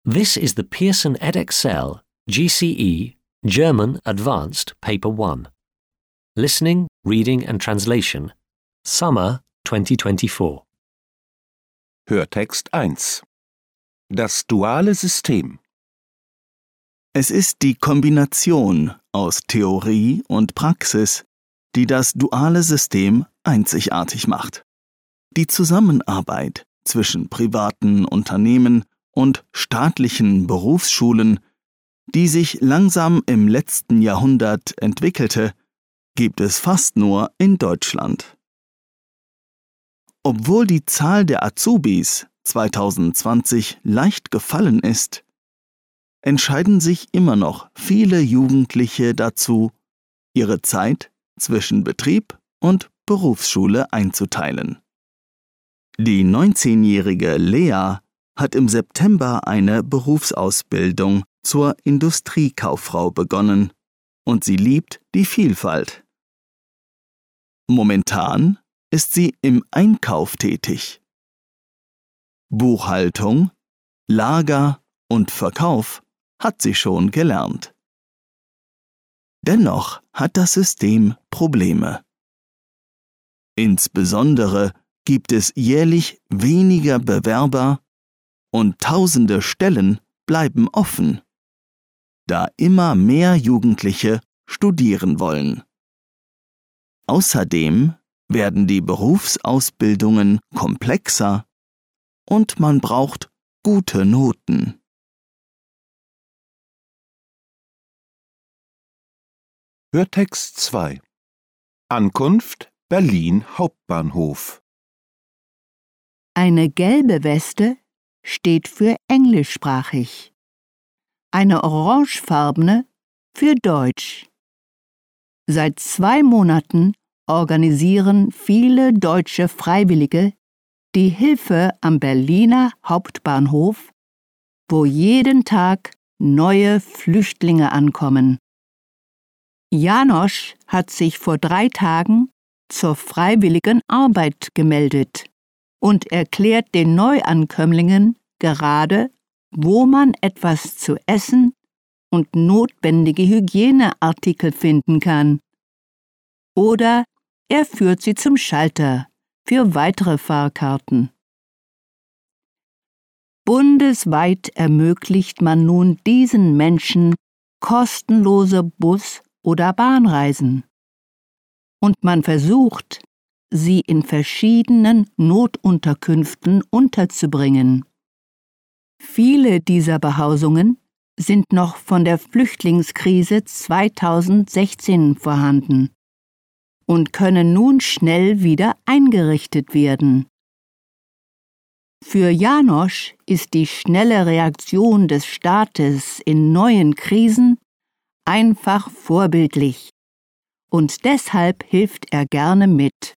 This is the Pearson Edexcel GCE German Advanced Paper 1. Listening, Reading and Translation. Summer 2024. Hörtext 1. Das duale System. Es ist die Kombination aus Theorie und Praxis, die das duale System einzigartig macht. Die Zusammenarbeit zwischen privaten Unternehmen und staatlichen Berufsschulen, die sich langsam im letzten Jahrhundert entwickelte, gibt es fast nur in Deutschland. Obwohl die Zahl der Azubis 2020 leicht gefallen ist, entscheiden sich immer noch viele Jugendliche dazu, ihre Zeit zwischen Betrieb und Berufsschule einzuteilen. Die 19-jährige Lea hat im September eine Berufsausbildung zur Industriekauffrau begonnen und sie liebt die Vielfalt. Momentan ist sie im Einkauf tätig. Buchhaltung, Lager und Verkauf hat sie schon gelernt. Dennoch hat das System Probleme. Insbesondere gibt es jährlich weniger Bewerber und tausende Stellen bleiben offen, da immer mehr Jugendliche studieren wollen. Außerdem werden die Berufsausbildungen komplexer und man braucht gute Noten. Hörtext 2. Ankunft Berlin Hauptbahnhof. Eine gelbe Weste steht für englischsprachig, eine orangefarbene für Deutsch. Seit 2 Monaten organisieren viele deutsche Freiwillige die Hilfe am Berliner Hauptbahnhof, wo jeden Tag neue Flüchtlinge ankommen. Janosch hat sich vor 3 Tagen zur freiwilligen Arbeit gemeldet und erklärt den Neuankömmlingen gerade, wo man etwas zu essen und notwendige Hygieneartikel finden kann. Oder er führt sie zum Schalter für weitere Fahrkarten. Bundesweit ermöglicht man nun diesen Menschen kostenlose Bus- oder Bahnreisen. Und man versucht, sie in verschiedenen Notunterkünften unterzubringen. Viele dieser Behausungen sind noch von der Flüchtlingskrise 2016 vorhanden und können nun schnell wieder eingerichtet werden. Für Janosch ist die schnelle Reaktion des Staates in neuen Krisen einfach vorbildlich. Und deshalb hilft er gerne mit.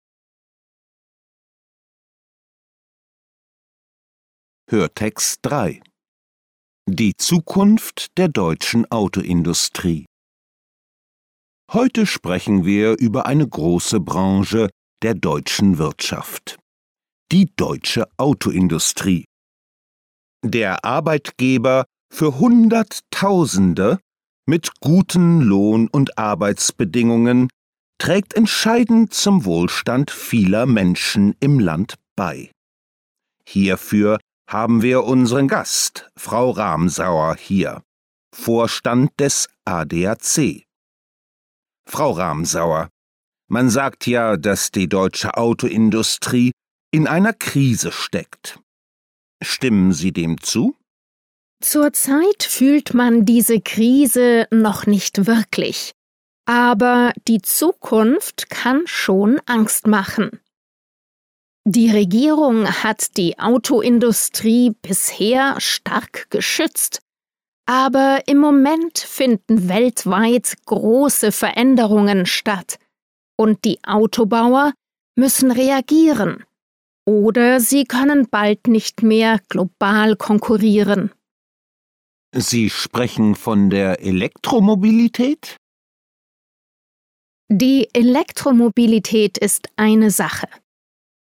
Hörtext 3. Die Zukunft der deutschen Autoindustrie. Heute sprechen wir über eine große Branche der deutschen Wirtschaft. Die deutsche Autoindustrie. Der Arbeitgeber für Hunderttausende mit guten Lohn- und Arbeitsbedingungen trägt entscheidend zum Wohlstand vieler Menschen im Land bei. Hierfür haben wir unseren Gast, Frau Ramsauer, hier, Vorstand des ADAC. Frau Ramsauer, man sagt ja, dass die deutsche Autoindustrie in einer Krise steckt. Stimmen Sie dem zu? Zurzeit fühlt man diese Krise noch nicht wirklich, aber die Zukunft kann schon Angst machen. Die Regierung hat die Autoindustrie bisher stark geschützt, aber im Moment finden weltweit große Veränderungen statt und die Autobauer müssen reagieren oder sie können bald nicht mehr global konkurrieren. Sie sprechen von der Elektromobilität? Die Elektromobilität ist eine Sache.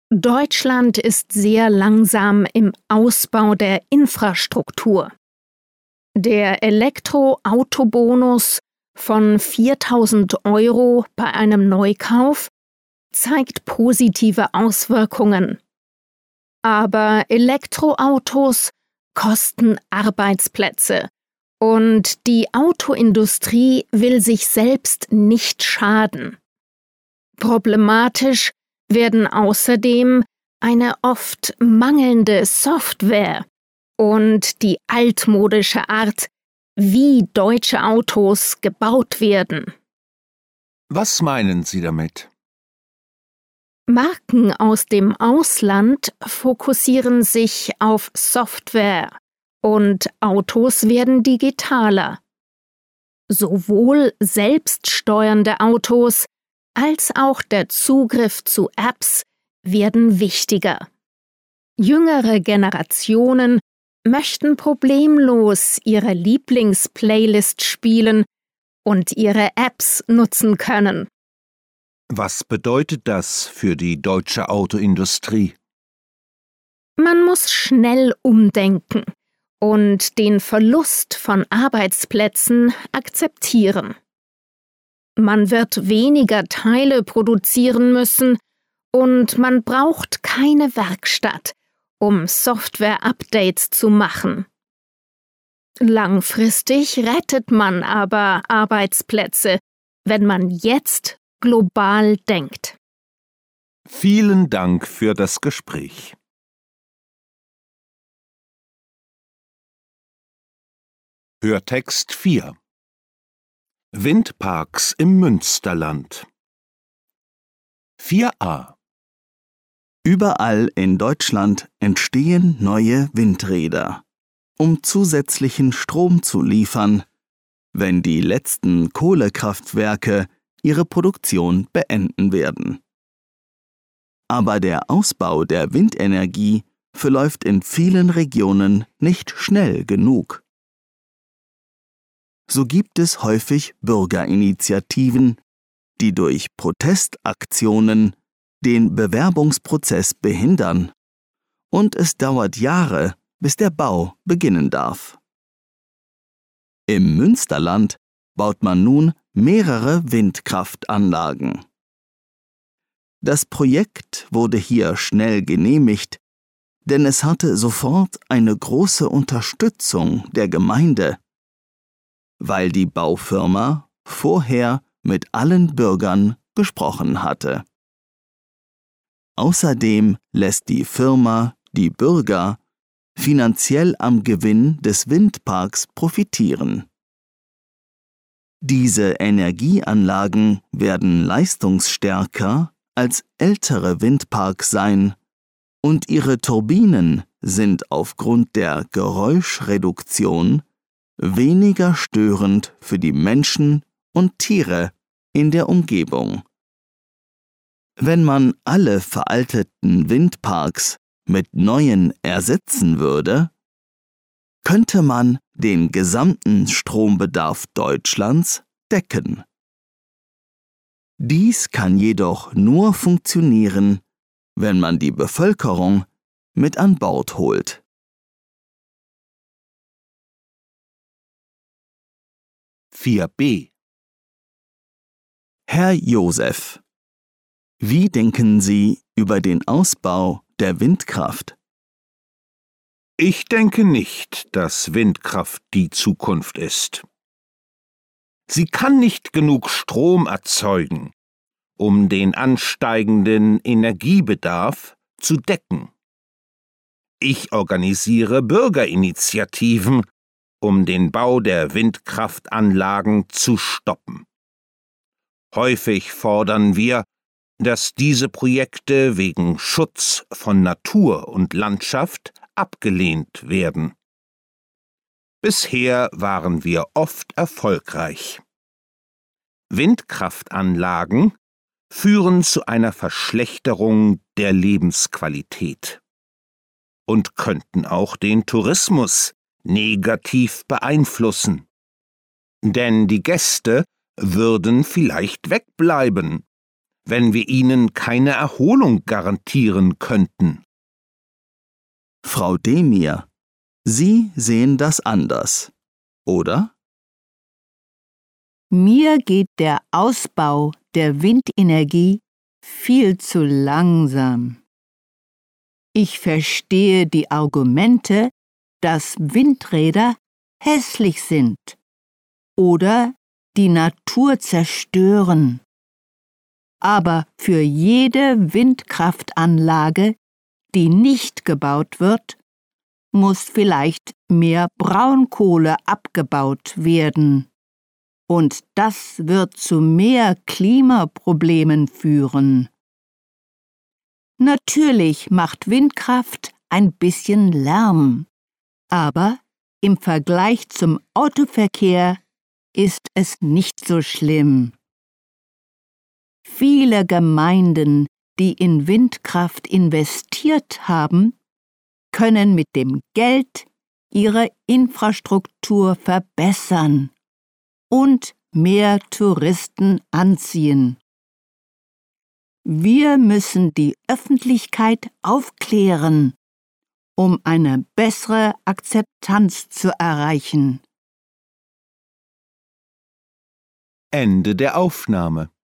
Deutschland ist sehr langsam im Ausbau der Infrastruktur. Der Elektroautobonus von 4.000 € bei einem Neukauf zeigt positive Auswirkungen. Aber Elektroautos kosten Arbeitsplätze und die Autoindustrie will sich selbst nicht schaden. Problematisch werden außerdem eine oft mangelnde Software und die altmodische Art, wie deutsche Autos gebaut werden. Was meinen Sie damit? Marken aus dem Ausland fokussieren sich auf Software und Autos werden digitaler. Sowohl selbststeuernde Autos als auch der Zugriff zu Apps werden wichtiger. Jüngere Generationen möchten problemlos ihre Lieblingsplaylist spielen und ihre Apps nutzen können. Was bedeutet das für die deutsche Autoindustrie? Man muss schnell umdenken und den Verlust von Arbeitsplätzen akzeptieren. Man wird weniger Teile produzieren müssen und man braucht keine Werkstatt, um Software-Updates zu machen. Langfristig rettet man aber Arbeitsplätze, wenn man jetzt global denkt. Vielen Dank für das Gespräch. Hörtext 4: Windparks im Münsterland. 4a. Überall in Deutschland entstehen neue Windräder, um zusätzlichen Strom zu liefern, wenn die letzten Kohlekraftwerke ihre Produktion beenden werden. Aber der Ausbau der Windenergie verläuft in vielen Regionen nicht schnell genug. So gibt es häufig Bürgerinitiativen, die durch Protestaktionen den Bewerbungsprozess behindern, und es dauert Jahre, bis der Bau beginnen darf. Im Münsterland baut man nun mehrere Windkraftanlagen. Das Projekt wurde hier schnell genehmigt, denn es hatte sofort eine große Unterstützung der Gemeinde, weil die Baufirma vorher mit allen Bürgern gesprochen hatte. Außerdem lässt die Firma die Bürger finanziell am Gewinn des Windparks profitieren. Diese Energieanlagen werden leistungsstärker als ältere Windparks sein und ihre Turbinen sind aufgrund der Geräuschreduktion weniger störend für die Menschen und Tiere in der Umgebung. Wenn man alle veralteten Windparks mit neuen ersetzen würde, könnte man den gesamten Strombedarf Deutschlands decken. Dies kann jedoch nur funktionieren, wenn man die Bevölkerung mit an Bord holt. (4b) Herr Josef, wie denken Sie über den Ausbau der Windkraft? Ich denke nicht, dass Windkraft die Zukunft ist. Sie kann nicht genug Strom erzeugen, um den ansteigenden Energiebedarf zu decken. Ich organisiere Bürgerinitiativen, um den Bau der Windkraftanlagen zu stoppen. Häufig fordern wir, dass diese Projekte wegen Schutz von Natur und Landschaft abgelehnt werden. Bisher waren wir oft erfolgreich. Windkraftanlagen führen zu einer Verschlechterung der Lebensqualität und könnten auch den Tourismus negativ beeinflussen. Denn die Gäste würden vielleicht wegbleiben, wenn wir ihnen keine Erholung garantieren könnten. Frau Demir, Sie sehen das anders, oder? Mir geht der Ausbau der Windenergie viel zu langsam. Ich verstehe die Argumente, dass Windräder hässlich sind oder die Natur zerstören. Aber für jede Windkraftanlage, die nicht gebaut wird, muss vielleicht mehr Braunkohle abgebaut werden. Und das wird zu mehr Klimaproblemen führen. Natürlich macht Windkraft ein bisschen Lärm, aber im Vergleich zum Autoverkehr ist es nicht so schlimm. Viele Gemeinden, die in Windkraft investiert haben, können mit dem Geld ihre Infrastruktur verbessern und mehr Touristen anziehen. Wir müssen die Öffentlichkeit aufklären, um eine bessere Akzeptanz zu erreichen. Ende der Aufnahme.